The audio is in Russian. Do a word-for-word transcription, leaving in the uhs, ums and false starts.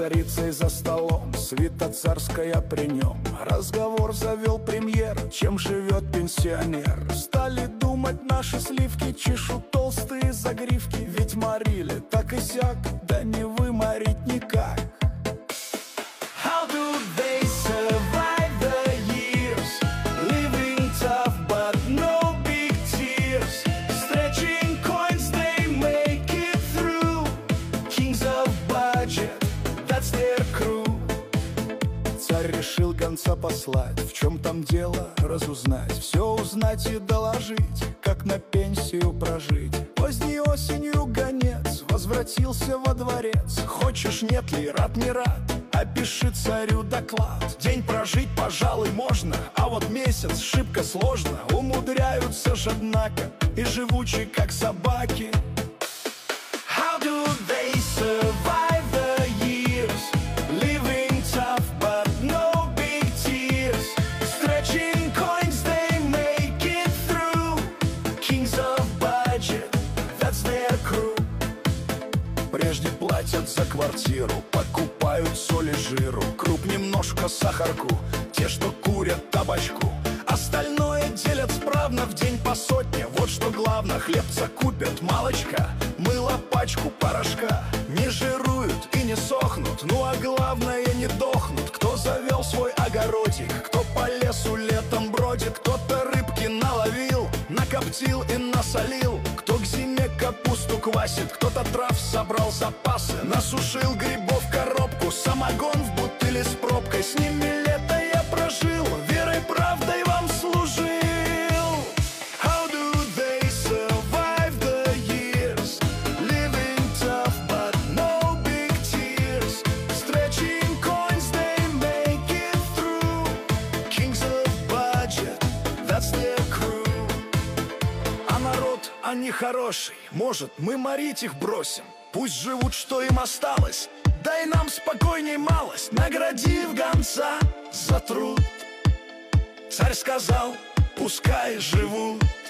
царицей за столом, свита царская при нем. Разговор завел премьер, чем живет пенсионер. Стали думать, наши сливки чешут толстые загривки. Ведь морили так и сяк, да не выморить никак. How do they survive the years? Living tough but no big tears. Stretching coins they make it through. Kings of budget, that's their crew. Царь решил гонца послать, в чем там дело разузнать. Все узнать и доложить, как на пенсию прожить. Поздней осенью гонец возвратился во дворец. Хочешь, нет ли, рад не рад, опиши царю доклад. День прожить, пожалуй, можно, а вот месяц шибко сложно. Умудряются ж, однако, и живучи, как собаки. How do they survive the years? Living tough but no big tears. Stretching coins they make it through. Kings of budget, that's their crew. Прежде платят за квартиру, покупают соль и жиру, круп, немножко сахарку, те, что курят табачку. Остальное делят справно, в день по сотне. Вот что главное, хлебца купят малочка, мыло, пачку порошка. Не жируют и не сохнут, ну а главное, не дохнут. Кто завел свой огородик, кто по лесу летом бродит. Кто-то рыбки наловил, накоптил и насолил. Кто к зиме капусту квасит, кто-то трав собрал запасы. Насушил грибов коробку, самогон в бутыле с пробкой. С ними лето я прожил, верой, правдой вам служил. How do they survive the years? Living tough but no big tears. Stretching coins they make it through. Kings of budget, that's their crew. А народ, они хороший, может, мы морить их бросим? Пусть живут, что им осталось, дай нам спокойней малость, наградив гонца за труд. Царь сказал, пускай живут.